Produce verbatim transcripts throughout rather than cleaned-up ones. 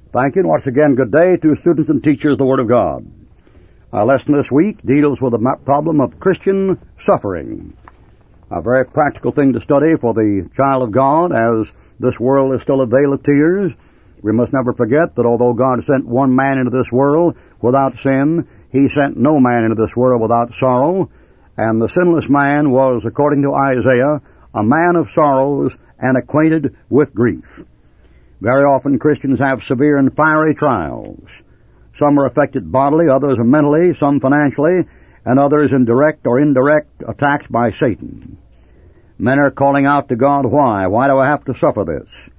Thank you, and once again, good day to students and teachers of the Word of God. Our lesson this week deals with the problem of Christian suffering. A very practical thing to study for the child of God, as this world is still a vale of tears. We must never forget that although God sent one man into this world without sin, He sent no man into this world without sorrow, and the sinless man was, according to Isaiah, a man of sorrows and acquainted with grief. Very often Christians have severe and fiery trials. Some are affected bodily, others are mentally, some financially, and others in direct or indirect attacks by Satan. Men are calling out to God, why? Why do I have to suffer this?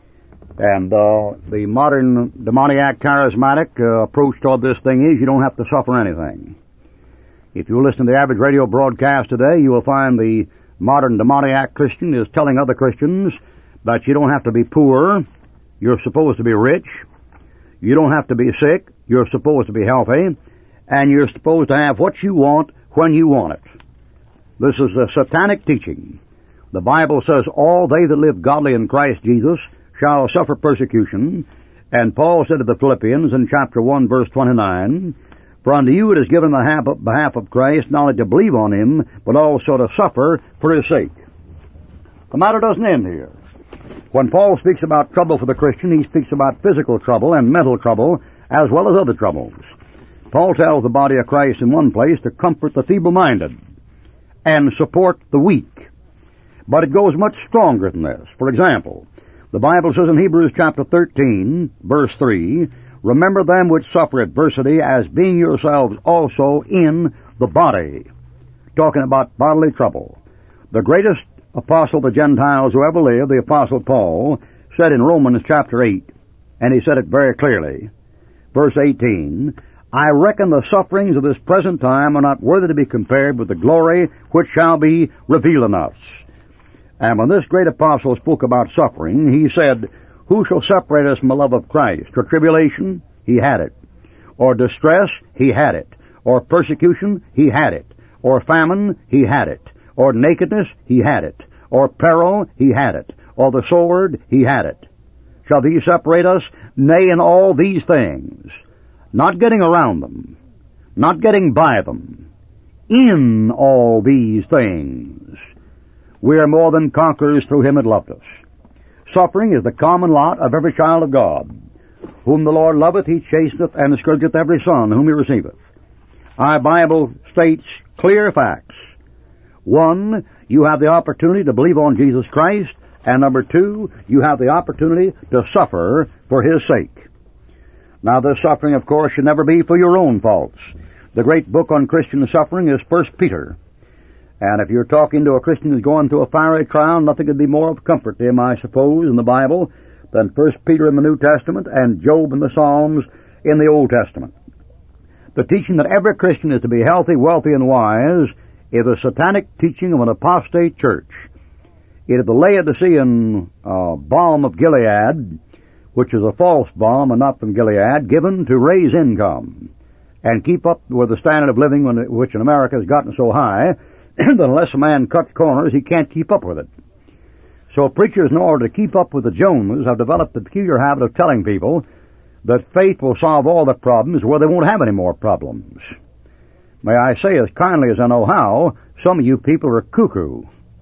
And uh, the modern demoniac charismatic uh, approach toward this thing is you don't have to suffer anything. If you listen to the average radio broadcast today, you will find the modern demoniac Christian is telling other Christians that you don't have to be poor, you're supposed to be rich, you don't have to be sick, you're supposed to be healthy, and you're supposed to have what you want when you want it. This is a satanic teaching. The Bible says, all they that live godly in Christ Jesus shall suffer persecution. And Paul said to the Philippians in chapter one, verse twenty-nine, for unto you it is given on the behalf of Christ not only to believe on Him, but also to suffer for His sake. The matter doesn't end here. When Paul speaks about trouble for the Christian, he speaks about physical trouble and mental trouble, as well as other troubles. Paul tells the body of Christ in one place to comfort the feeble-minded and support the weak. But it goes much stronger than this. For example, the Bible says in Hebrews chapter thirteen, verse three, remember them which suffer adversity as being yourselves also in the body. Talking about bodily trouble. The greatest apostle of the Gentiles who ever lived, the Apostle Paul, said in Romans chapter eight, and he said it very clearly, verse eighteen, I reckon the sufferings of this present time are not worthy to be compared with the glory which shall be revealed in us. And when this great apostle spoke about suffering, he said, who shall separate us from the love of Christ? Or tribulation? He had it. Or distress? He had it. Or persecution? He had it. Or famine? He had it. Or nakedness? He had it. Or peril? He had it. Or the sword? He had it. Shall these separate us? Nay, in all these things. Not getting around them. Not getting by them. In all these things. We are more than conquerors through Him that loved us. Suffering is the common lot of every child of God. Whom the Lord loveth, He chasteneth and scourgeth every son whom He receiveth. Our Bible states clear facts. One, you have the opportunity to believe on Jesus Christ, and number two, you have the opportunity to suffer for His sake. Now, this suffering, of course, should never be for your own faults. The great book on Christian suffering is First Peter. And if you're talking to a Christian who's going through a fiery trial, nothing could be more of comfort to him, I suppose, in the Bible than First Peter in the New Testament and Job and the Psalms in the Old Testament. The teaching that every Christian is to be healthy, wealthy, and wise is a satanic teaching of an apostate church. It is the Laodicean uh, balm of Gilead, which is a false balm and not from Gilead, given to raise income and keep up with the standard of living which in America has gotten so high that unless a man cuts corners, he can't keep up with it. So preachers, in order to keep up with the Joneses, have developed the peculiar habit of telling people that faith will solve all their problems where they won't have any more problems. May I say as kindly as I know how, some of you people are cuckoo.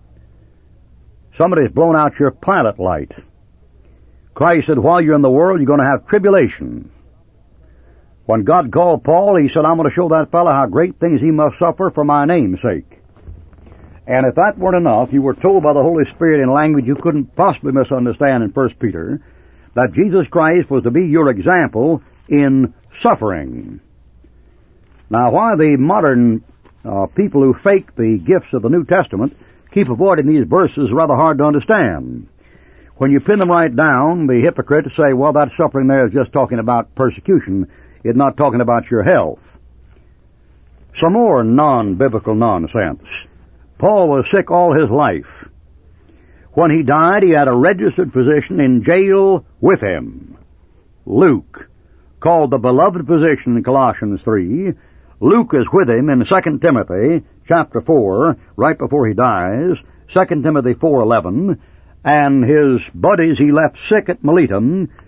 Somebody's blown out your pilot light. Christ said, while you're in the world, you're going to have tribulation. When God called Paul, He said, I'm going to show that fellow how great things he must suffer for my name's sake. And if that weren't enough, you were told by the Holy Spirit in language you couldn't possibly misunderstand in First Peter, that Jesus Christ was to be your example in suffering. Now, why the modern uh, people who fake the gifts of the New Testament keep avoiding these verses is rather hard to understand. When you pin them right down, the hypocrites say, well, that suffering there is just talking about persecution. It's not talking about your health. Some more non-biblical nonsense. Paul was sick all his life. When he died, he had a registered physician in jail with him. Luke, called the beloved physician in Colossians three. Luke is with him in Second Timothy chapter four, right before he dies, Second Timothy four eleven, and his buddies he left sick at Miletum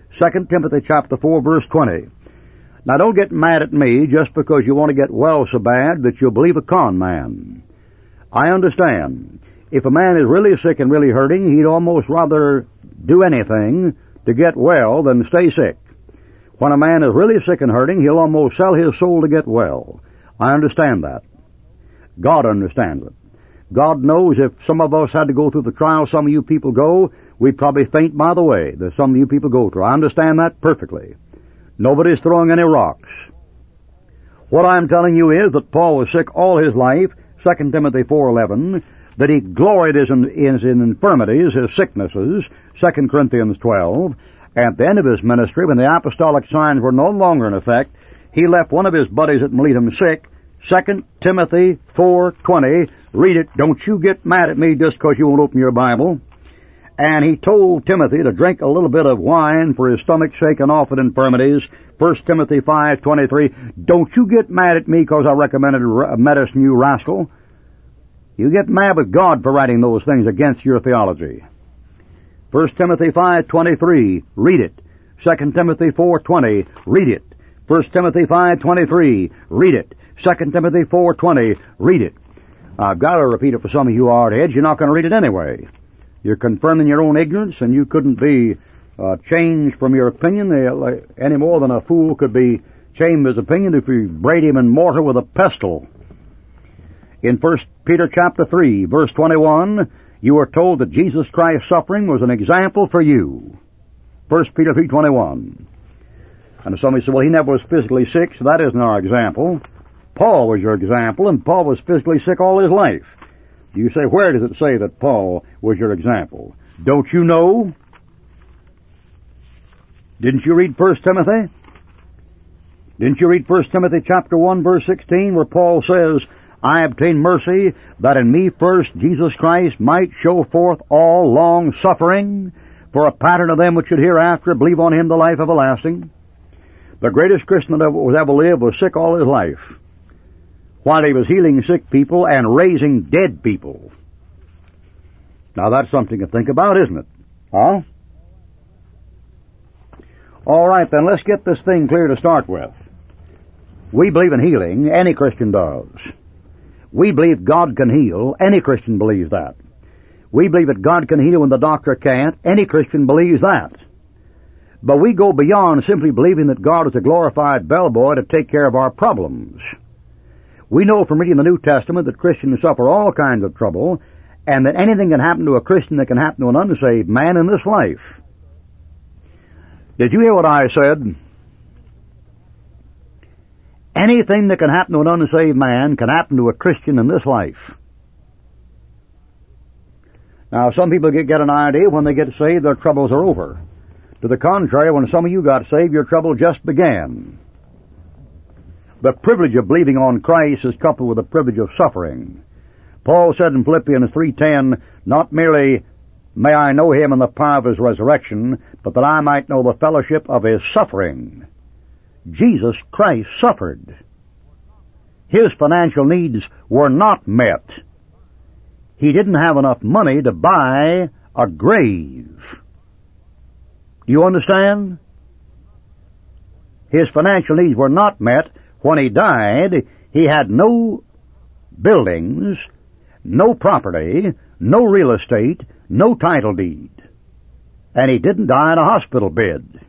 Second Timothy chapter four, verse twenty. Now don't get mad at me just because you want to get well so bad that you'll believe a con man. I understand. If a man is really sick and really hurting, he'd almost rather do anything to get well than stay sick. When a man is really sick and hurting, he'll almost sell his soul to get well. I understand that. God understands it. God knows if some of us had to go through the trial some of you people go, we'd probably faint by the way that some of you people go through. I understand that perfectly. Nobody's throwing any rocks. What I'm telling you is that Paul was sick all his life, Second Timothy four eleven, that he gloried in his infirmities, his sicknesses, Second Corinthians twelve, and at the end of his ministry, when the apostolic signs were no longer in effect, he left one of his buddies at Miletum sick, Second Timothy four twenty. Read it. Don't you get mad at me just because you won't open your Bible. And he told Timothy to drink a little bit of wine for his stomach shaken off with infirmities. First Timothy five twenty-three. Don't you get mad at me because I recommended a medicine, you rascal. You get mad with God for writing those things against your theology. First Timothy five twenty-three. Read it. Second Timothy four twenty. Read it. First Timothy five twenty-three. Read it. Second Timothy four twenty. Read it. I've got to repeat it for some of you hard-heads. You're not going to read it anyway. You're confirming your own ignorance, and you couldn't be uh, changed from your opinion any more than a fool could be changed from his opinion if you braid him in mortar with a pestle. In First Peter chapter three, verse twenty-one, you are told that Jesus Christ's suffering was an example for you. First Peter three twenty-one. And somebody said, well, he never was physically sick, so that isn't our example. Paul was your example, and Paul was physically sick all his life. You say, where does it say that Paul was your example? Don't you know? Didn't you read First Timothy? Didn't you read First Timothy chapter one, verse sixteen, where Paul says, I obtained mercy that in me first Jesus Christ might show forth all long suffering for a pattern of them which should hereafter believe on him the life everlasting. The greatest Christian that ever, was ever lived was sick all his life, while he was healing sick people and raising dead people. Now that's something to think about, isn't it? Huh? All right, then let's get this thing clear to start with. We believe in healing. Any Christian does. We believe God can heal. Any Christian believes that. We believe that God can heal when the doctor can't. Any Christian believes that. But we go beyond simply believing that God is a glorified bellboy to take care of our problems. We know from reading the New Testament that Christians suffer all kinds of trouble, and that anything can happen to a Christian that can happen to an unsaved man in this life. Did you hear what I said? Anything that can happen to an unsaved man can happen to a Christian in this life. Now, some people get, get an idea when they get saved, their troubles are over. To the contrary, when some of you got saved, your trouble just began. The privilege of believing on Christ is coupled with the privilege of suffering. Paul said in Philippians three ten, not merely may I know him in the power of his resurrection, but that I might know the fellowship of his suffering. Jesus Christ suffered. His financial needs were not met. He didn't have enough money to buy a grave. Do you understand? His financial needs were not met. When he died, he had no buildings, no property, no real estate, no title deed. And he didn't die in a hospital bed.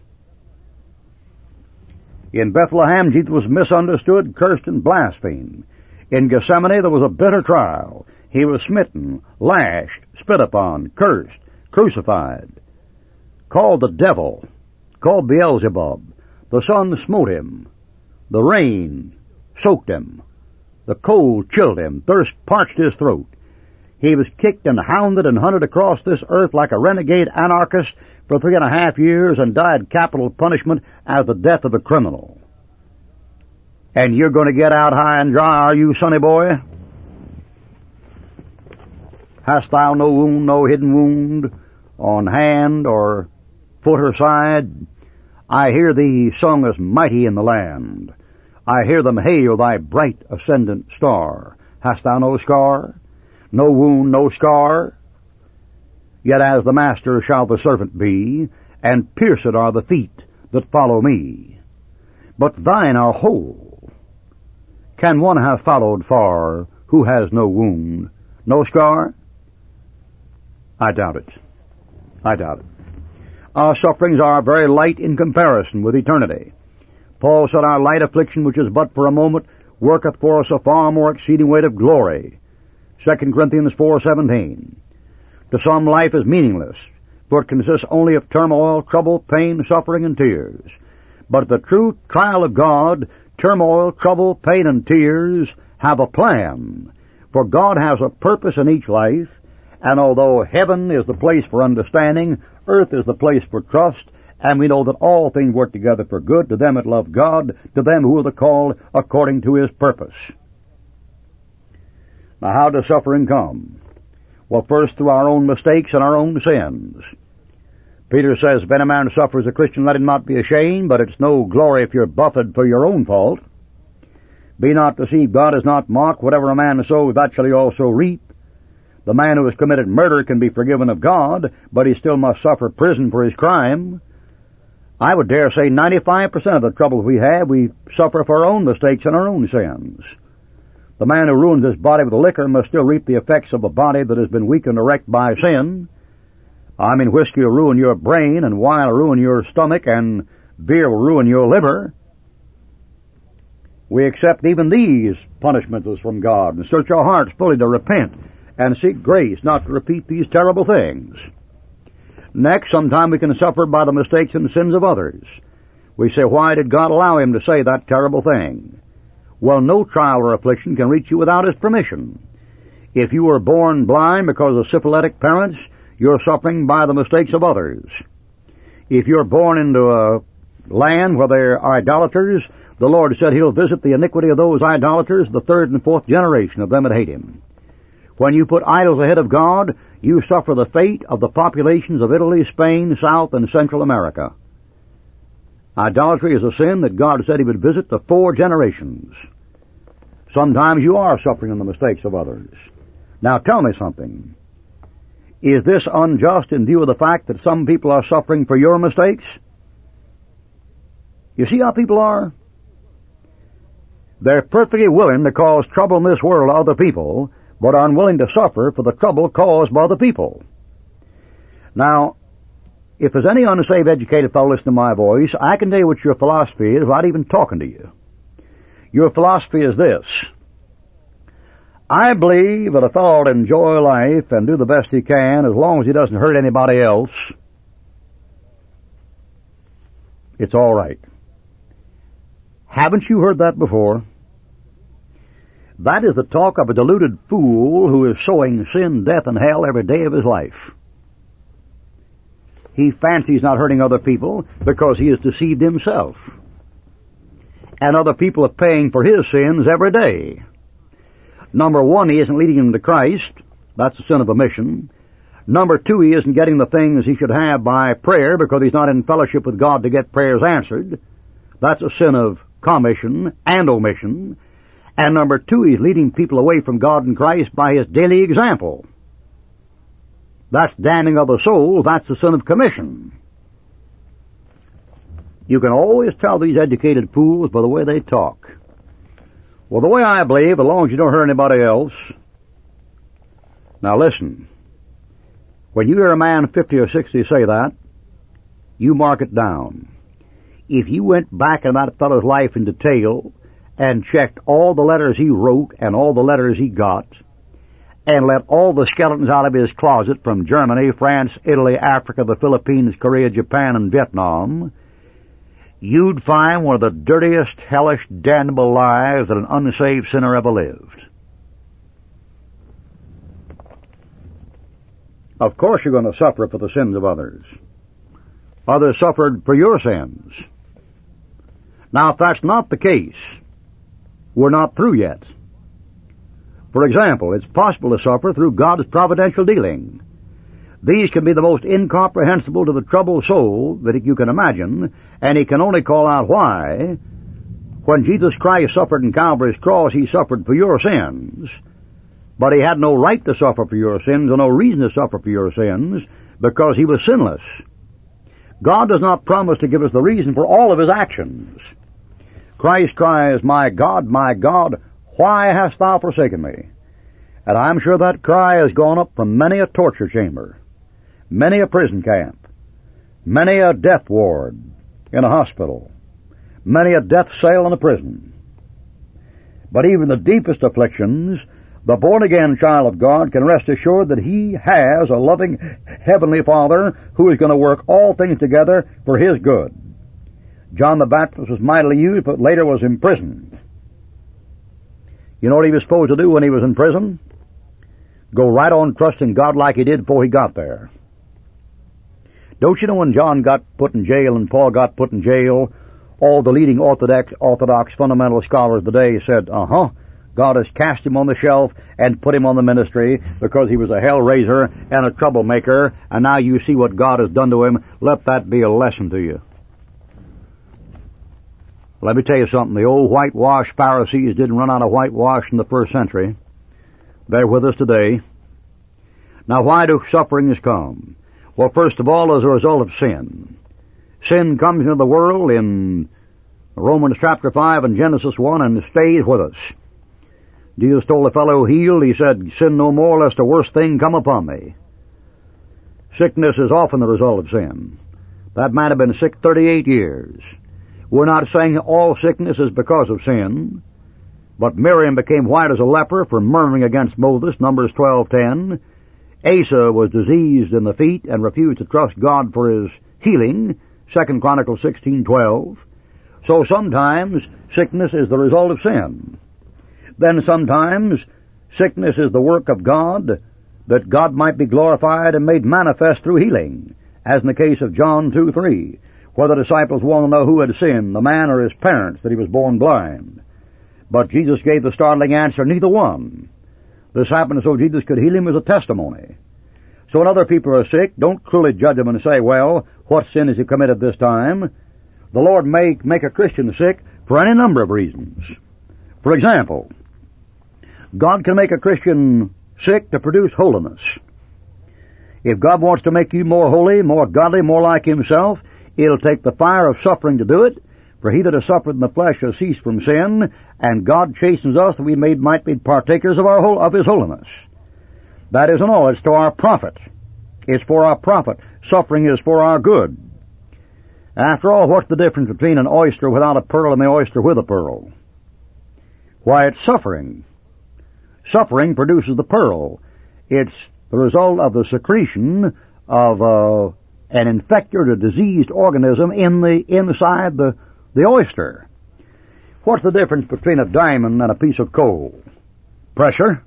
In Bethlehem, Jesus was misunderstood, cursed, and blasphemed. In Gethsemane, there was a bitter trial. He was smitten, lashed, spit upon, cursed, crucified, called the devil, called Beelzebub. The sun smote him. The rain soaked him. The cold chilled him. Thirst parched his throat. He was kicked and hounded and hunted across this earth like a renegade anarchist for three and a half years and died capital punishment as the death of a criminal. And you're going to get out high and dry, are you, sonny boy? Hast thou no wound, no hidden wound, on hand or foot or side? I hear thee sung as mighty in the land. I hear them hail thy bright ascendant star. Hast thou no scar? No wound, no scar? Yet as the master shall the servant be, and pierced are the feet that follow me. But thine are whole. Can one have followed far who has no wound, no scar? I doubt it. I doubt it. Our sufferings are very light in comparison with eternity. Paul said, our light affliction, which is but for a moment, worketh for us a far more exceeding weight of glory. Second Corinthians four seventeen. To some, life is meaningless, for it consists only of turmoil, trouble, pain, suffering, and tears. But the true trial of God, turmoil, trouble, pain, and tears have a plan. For God has a purpose in each life, and although heaven is the place for understanding, earth is the place for trust, and we know that all things work together for good to them that love God, to them who are the called according to His purpose. Now, how does suffering come? Well, first through our own mistakes and our own sins. Peter says, if any man suffer as a Christian, let him not be ashamed, but it's no glory if you're buffeted for your own fault. Be not deceived, God is not mocked. Whatever a man sows, that shall he also reap. The man who has committed murder can be forgiven of God, but he still must suffer prison for his crime. I would dare say ninety-five percent of the troubles we have, we suffer for our own mistakes and our own sins. The man who ruins his body with liquor must still reap the effects of a body that has been weakened or wrecked by sin. I mean, whiskey will ruin your brain, and wine will ruin your stomach, and beer will ruin your liver. We accept even these punishments from God, and search our hearts fully to repent, and seek grace not to repeat these terrible things. Next, sometime we can suffer by the mistakes and sins of others. We say, why did God allow him to say that terrible thing? Well, no trial or affliction can reach you without His permission. If you were born blind because of syphilitic parents, you're suffering by the mistakes of others. If you're born into a land where there are idolaters, the Lord said He'll visit the iniquity of those idolaters, the third and fourth generation of them that hate Him. When you put idols ahead of God, you suffer the fate of the populations of Italy, Spain, South, and Central America. Idolatry is a sin that God said He would visit the four generations. Sometimes you are suffering in the mistakes of others. Now tell me something. Is this unjust in view of the fact that some people are suffering for your mistakes? You see how people are? They're perfectly willing to cause trouble in this world to other people, but are unwilling to suffer for the trouble caused by the people. Now, if there's any unsaved, educated fellow listening to my voice, I can tell you what your philosophy is without even talking to you. Your philosophy is this. I believe that a fellow ought to enjoy life and do the best he can as long as he doesn't hurt anybody else. It's all right. Haven't you heard that before? That is the talk of a deluded fool who is sowing sin, death, and hell every day of his life. He fancies not hurting other people because he has deceived himself. And other people are paying for his sins every day. Number one, he isn't leading them to Christ. That's the sin of omission. Number two, he isn't getting the things he should have by prayer because he's not in fellowship with God to get prayers answered. That's a sin of commission and omission. And number two, he's leading people away from God and Christ by his daily example. That's damning of the soul. That's the sin of commission. You can always tell these educated fools by the way they talk. Well, the way I believe, as long as you don't hurt anybody else. Now listen. When you hear a man fifty or sixty say that, you mark it down. If you went back in that fellow's life in detail and checked all the letters he wrote and all the letters he got, and let all the skeletons out of his closet from Germany, France, Italy, Africa, the Philippines, Korea, Japan, and Vietnam, you'd find one of the dirtiest, hellish, damnable lives that an unsaved sinner ever lived. Of course you're going to suffer for the sins of others. Others suffered for your sins. Now, if that's not the case, we're not through yet. For example, it's possible to suffer through God's providential dealing. These can be the most incomprehensible to the troubled soul that you can imagine, and he can only call out why. When Jesus Christ suffered in Calvary's cross, he suffered for your sins, but he had no right to suffer for your sins or no reason to suffer for your sins because he was sinless. God does not promise to give us the reason for all of his actions. Christ cries, "My God, my God, why hast thou forsaken me?" And I'm sure that cry has gone up from many a torture chamber, many a prison camp, many a death ward in a hospital, many a death cell in a prison. But even the deepest afflictions, the born-again child of God can rest assured that he has a loving Heavenly Father who is going to work all things together for his good. John the Baptist was mightily used, but later was imprisoned. You know what he was supposed to do when he was in prison? Go right on trusting God like he did before he got there. Don't you know when John got put in jail and Paul got put in jail, all the leading Orthodox, Orthodox fundamental scholars today said, uh-huh, God has cast him on the shelf and put him on the ministry because he was a hell-raiser and a troublemaker, and now you see what God has done to him. Let that be a lesson to you. Let me tell you something. The old whitewashed Pharisees didn't run out of whitewash in the first century. They're with us today. Now, why do sufferings come? Well, first of all, as a result of sin. Sin comes into the world in Romans chapter five and Genesis one and stays with us. Jesus told the fellow who healed, he said, "Sin no more, lest a worse thing come upon me." Sickness is often the result of sin. That man had been sick thirty-eight years. We're not saying all sickness is because of sin, but Miriam became white as a leper for murmuring against Moses, Numbers twelve ten. Asa was diseased in the feet and refused to trust God for his healing, Second Chronicles sixteen twelve. So sometimes sickness is the result of sin. Then sometimes sickness is the work of God, that God might be glorified and made manifest through healing, as in the case of John two three, where the disciples want to know who had sinned, the man or his parents, that he was born blind. But Jesus gave the startling answer, neither one. This happened so Jesus could heal him as a testimony. So when other people are sick, don't cruelly judge them and say, well, what sin has he committed this time? The Lord may make a Christian sick for any number of reasons. For example, God can make a Christian sick to produce holiness. If God wants to make you more holy, more godly, more like himself, it'll take the fire of suffering to do it. For he that has suffered in the flesh has ceased from sin, and God chastens us that we may, might be partakers of, our whole, of his holiness. That isn't all. It's to our profit. It's for our profit. Suffering is for our good. After all, what's the difference between an oyster without a pearl and the oyster with a pearl? Why, it's suffering. Suffering produces the pearl. It's the result of the secretion of uh, an infected or diseased organism in the inside the, the oyster. What's the difference between a diamond and a piece of coal? Pressure.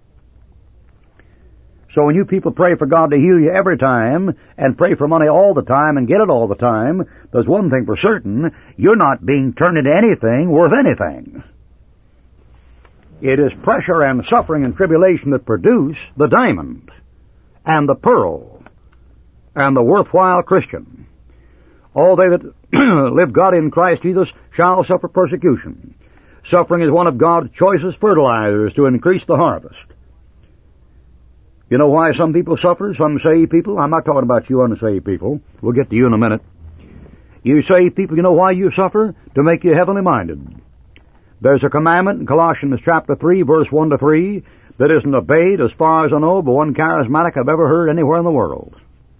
So when you people pray for God to heal you every time and pray for money all the time and get it all the time, there's one thing for certain, you're not being turned into anything worth anything. It is pressure and suffering and tribulation that produce the diamond and the pearl and the worthwhile Christian. All they that live God in Christ Jesus shall suffer persecution. Suffering is one of God's choicest fertilizers to increase the harvest. You know why some people suffer, some saved people? I'm not talking about you unsaved people. We'll get to you in a minute. You saved people, you know why you suffer? To make you heavenly minded. There's a commandment in Colossians chapter three, verse one to three, that isn't obeyed, as far as I know, by one charismatic I've ever heard anywhere in the world.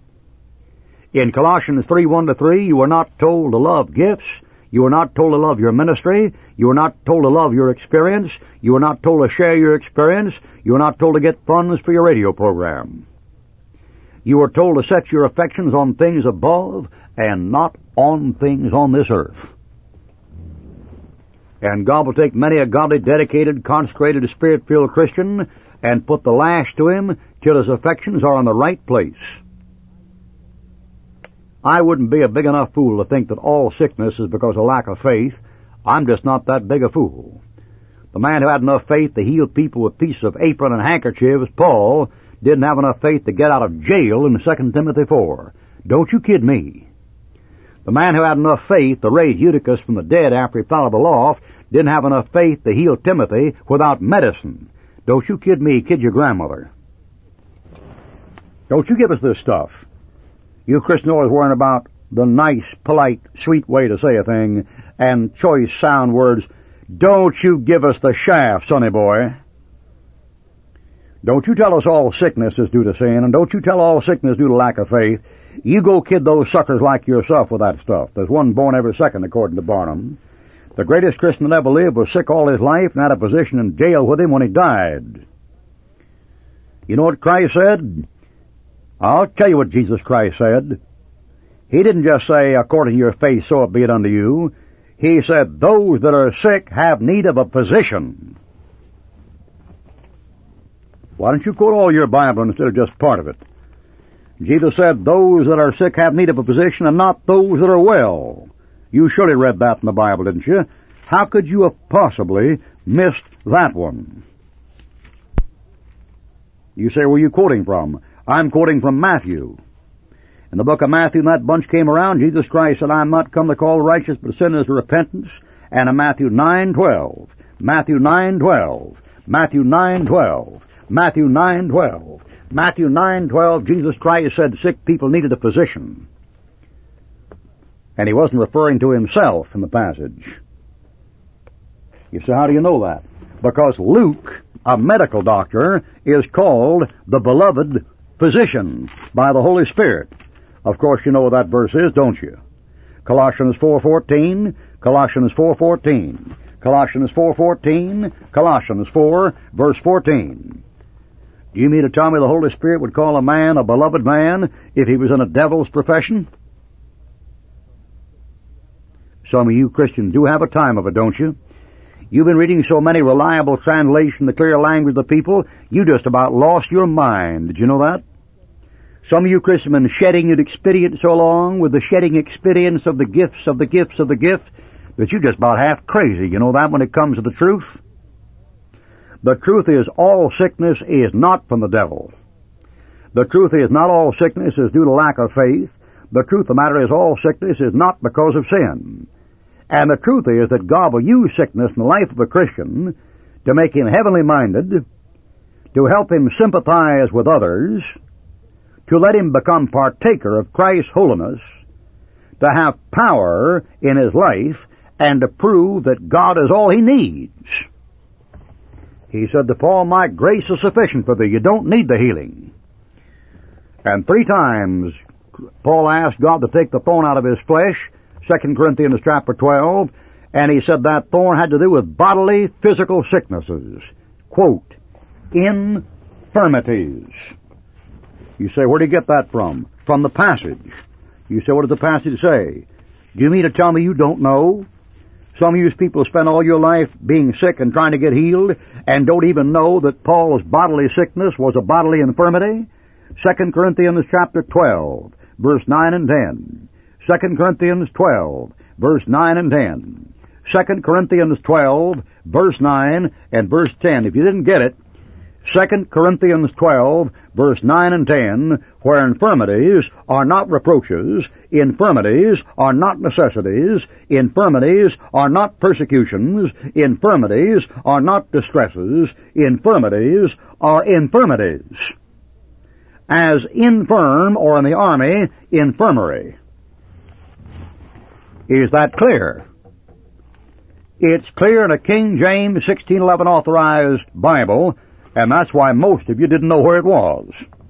In Colossians three, one to three, you are not told to love gifts. You are not told to love your ministry. You are not told to love your experience. You are not told to share your experience. You are not told to get funds for your radio program. You are told to set your affections on things above and not on things on this earth. And God will take many a godly, dedicated, consecrated, spirit-filled Christian and put the lash to him till his affections are in the right place. I wouldn't be a big enough fool to think that all sickness is because of lack of faith. I'm just not that big a fool. The man who had enough faith to heal people with pieces of apron and handkerchiefs, Paul, didn't have enough faith to get out of jail in Second Timothy four. Don't you kid me. The man who had enough faith to raise Eutychus from the dead after he fell out of the loft didn't have enough faith to heal Timothy without medicine. Don't you kid me, kid your grandmother. Don't you give us this stuff. You Christians always worrying about the nice, polite, sweet way to say a thing, and choice sound words. Don't you give us the shaft, sonny boy. Don't you tell us all sickness is due to sin, and don't you tell all sickness due to lack of faith. You go kid those suckers like yourself with that stuff. There's one born every second, according to Barnum. The greatest Christian that ever lived was sick all his life and had a position in jail with him when he died. You know what Christ said? I'll tell you what Jesus Christ said. He didn't just say, according to your faith, so it be it unto you. He said, those that are sick have need of a physician. Why don't you quote all your Bible instead of just part of it? Jesus said, those that are sick have need of a physician, and not those that are well. You surely read that in the Bible, didn't you? How could you have possibly missed that one? You say, where are you quoting from? I'm quoting from Matthew. In the book of Matthew, when that bunch came around, Jesus Christ said, I'm not come to call the righteous, but sinners to repentance. And in Matthew nine twelve, Matthew nine twelve, Matthew nine twelve, Matthew nine twelve, Matthew nine twelve, Jesus Christ said sick people needed a physician. And he wasn't referring to himself in the passage. You say, how do you know that? Because Luke, a medical doctor, is called the beloved physician by the Holy Spirit. Of course, you know what that verse is, don't you? Colossians four fourteen, Colossians four fourteen, Colossians four fourteen, Colossians four, verse fourteen. Do you mean to tell me the Holy Spirit would call a man a beloved man if he was in a devil's profession? Some of you Christians do have a time of it, don't you? You've been reading so many reliable translations, the clear language of the people, you just about lost your mind. Did you know that? Some of you Christians have been shedding your experience so long with the shedding experience of the gifts of the gifts of the gift that you're just about half crazy. You know that when it comes to the truth? The truth is all sickness is not from the devil. The truth is not all sickness is due to lack of faith. The truth of the matter is all sickness is not because of sin. And the truth is that God will use sickness in the life of a Christian to make him heavenly minded, to help him sympathize with others, to let him become partaker of Christ's holiness, to have power in his life, and to prove that God is all he needs. He said to Paul, my grace is sufficient for thee. You don't need the healing. And three times Paul asked God to take the thorn out of his flesh, Second Corinthians chapter twelve, and he said that thorn had to do with bodily, physical sicknesses. Quote, infirmities. You say, where did he get that from? From the passage. You say, what does the passage say? Do you mean to tell me you don't know? Some of you people spend all your life being sick and trying to get healed and don't even know that Paul's bodily sickness was a bodily infirmity? Second Corinthians chapter twelve, verse nine and ten. Second Corinthians twelve, verse nine and ten. Second Corinthians twelve, verse nine and verse ten. If you didn't get it, Second Corinthians twelve, verse nine and ten, where infirmities are not reproaches, infirmities are not necessities, infirmities are not persecutions, infirmities are not distresses, infirmities are infirmities. As infirm, or in the army, infirmary. Is that clear? It's clear in a King James sixteen eleven authorized Bible, and that's why most of you didn't know where it was.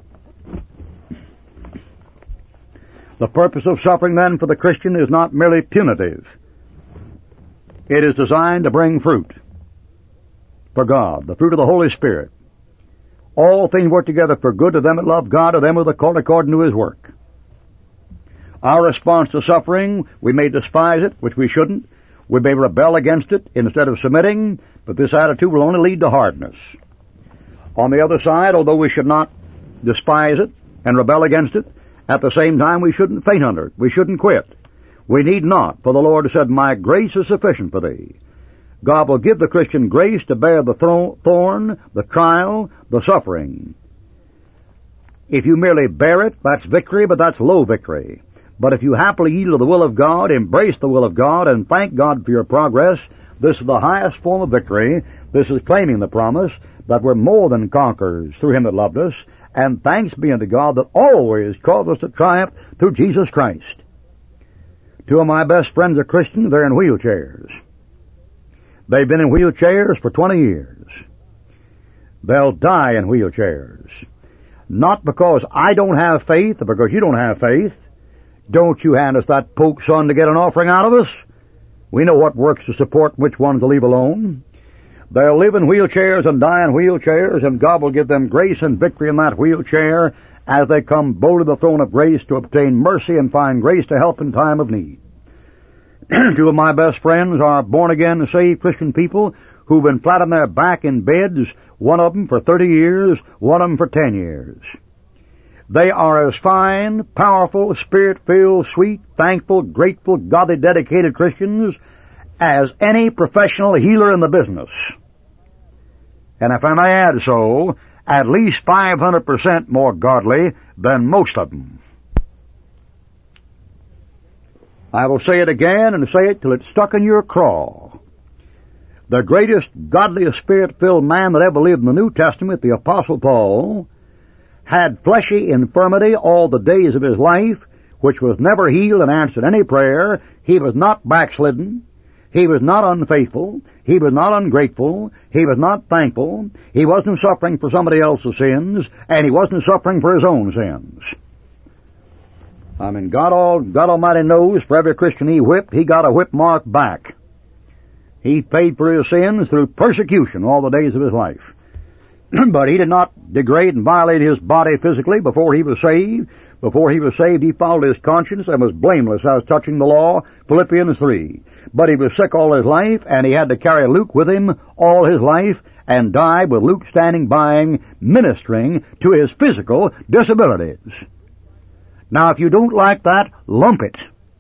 The purpose of suffering, then, for the Christian is not merely punitive. It is designed to bring fruit for God, the fruit of the Holy Spirit. All things work together for good to them that love God, to them who are called according to His work. Our response to suffering, we may despise it, which we shouldn't. We may rebel against it instead of submitting, but this attitude will only lead to hardness. On the other side, although we should not despise it and rebel against it, at the same time we shouldn't faint under it. We shouldn't quit. We need not, for the Lord said, my grace is sufficient for thee. God will give the Christian grace to bear the thorn, the trial, the suffering. If you merely bear it, that's victory, but that's low victory. But if you happily yield to the will of God, embrace the will of God, and thank God for your progress, this is the highest form of victory. This is claiming the promise that we're more than conquerors through Him that loved us, and thanks be unto God that always causes us to triumph through Jesus Christ. Two of my best friends are Christians. They're in wheelchairs. They've been in wheelchairs for twenty years. They'll die in wheelchairs. Not because I don't have faith or because you don't have faith. Don't you hand us that poke son to get an offering out of us. We know what works to support and which ones to leave alone. They'll live in wheelchairs and die in wheelchairs, and God will give them grace and victory in that wheelchair as they come boldly to the throne of grace to obtain mercy and find grace to help in time of need. Two of my best friends are born-again, saved Christian people who've been flat on their back in beds, one of them for thirty years, one of them for ten years. They are as fine, powerful, spirit-filled, sweet, thankful, grateful, godly, dedicated Christians as any professional healer in the business. And if I may add so, at least five hundred percent more godly than most of them. I will say it again and say it till it's stuck in your craw. The greatest, godliest, spirit-filled man that ever lived in the New Testament, the Apostle Paul, had fleshy infirmity all the days of his life, which was never healed and answered any prayer. He was not backslidden. He was not unfaithful. He was not ungrateful. He was not thankful. He wasn't suffering for somebody else's sins, and he wasn't suffering for his own sins. I mean, God, all, God Almighty knows for every Christian he whipped, he got a whip mark back. He paid for his sins through persecution all the days of his life. But he did not degrade and violate his body physically before he was saved. Before he was saved, he followed his conscience and was blameless as touching the law, Philippians three. But he was sick all his life, and he had to carry Luke with him all his life, and died with Luke standing by him, ministering to his physical disabilities. Now, if you don't like that, lump it.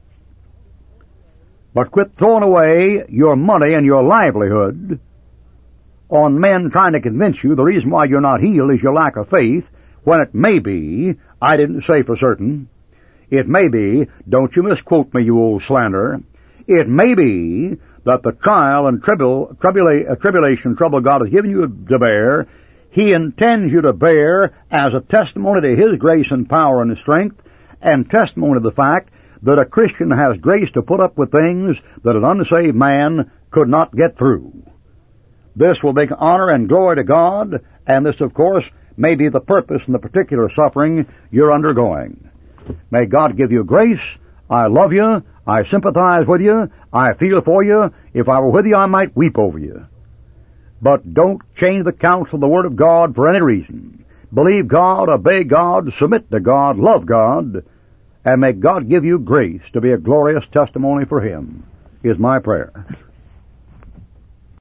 But quit throwing away your money and your livelihood on men trying to convince you the reason why you're not healed is your lack of faith, when it may be, I didn't say for certain, it may be, don't you misquote me, you old slanderer, it may be that the trial and tribul, tribula, uh, tribulation trouble God has given you to bear, He intends you to bear as a testimony to His grace and power and strength, and testimony to the fact that a Christian has grace to put up with things that an unsaved man could not get through. This will bring honor and glory to God, and this, of course, may be the purpose in the particular suffering you're undergoing. May God give you grace. I love you. I sympathize with you. I feel for you. If I were with you, I might weep over you. But don't change the counsel of the Word of God for any reason. Believe God, obey God, submit to God, love God, and may God give you grace to be a glorious testimony for Him, is my prayer.